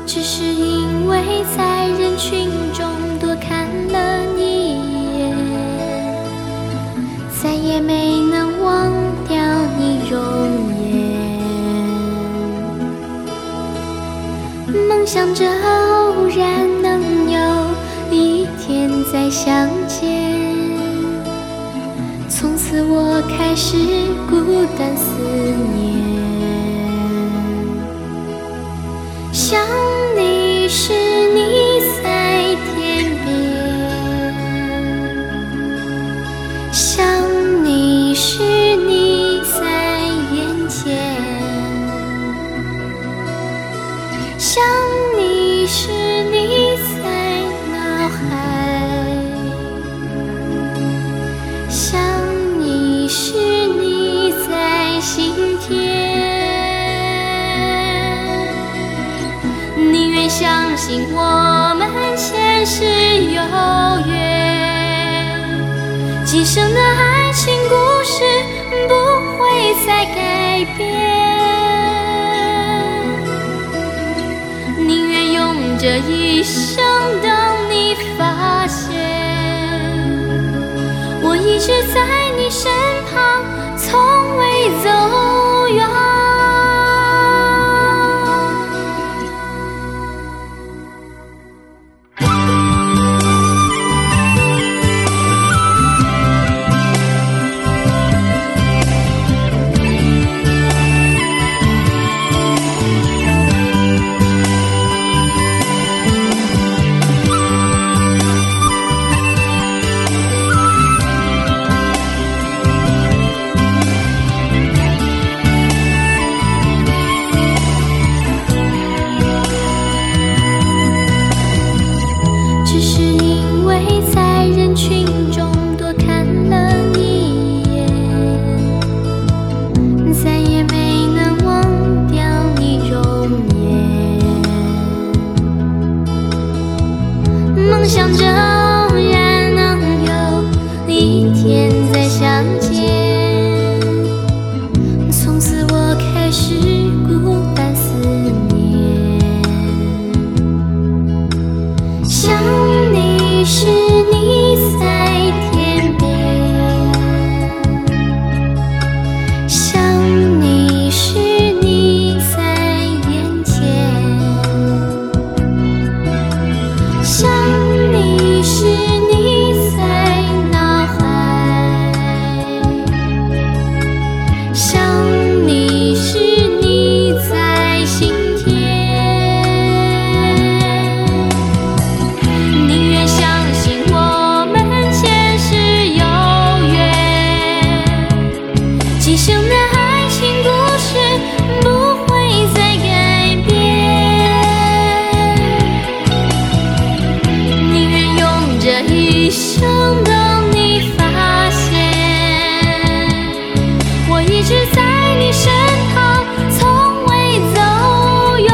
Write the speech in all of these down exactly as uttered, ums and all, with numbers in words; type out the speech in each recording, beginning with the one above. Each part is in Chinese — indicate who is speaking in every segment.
Speaker 1: 只是因为在人群中多看了你一眼，再也没能忘掉你容颜。梦想着偶然能有一天再相见，从此我开始孤单思念。想你时你在天边，想你时你在眼前，想你时你在脑海，想你时你在心田。宁愿相信我们前世有缘，今生的爱情故事不会再改变。宁愿用这一生等你发现，我一直在你身旁，从未走远。只是因为在人群中多看了你一眼，再也没能忘掉你容颜。梦想着偶然能有一天再相见，从此我开始孤单思念。想你时你在天边，想你时你在眼前，想你时你在脑海，想你时你在心田。宁愿相信我们前世有缘，今生的爱情故事不会再改变。宁愿用这一生等你发现，我一直在你身旁，从未走远。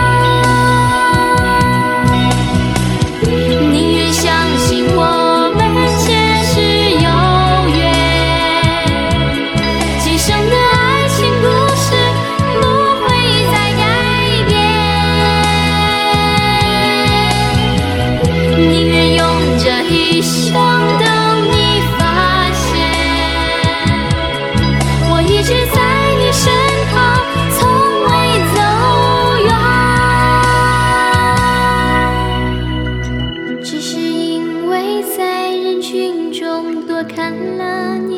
Speaker 1: 宁愿相信我们前世有缘，今生的爱情故事不会再改变。宁愿用这一生等你发现，我一直在你身旁，从未走远。只是因为在人群中多看了你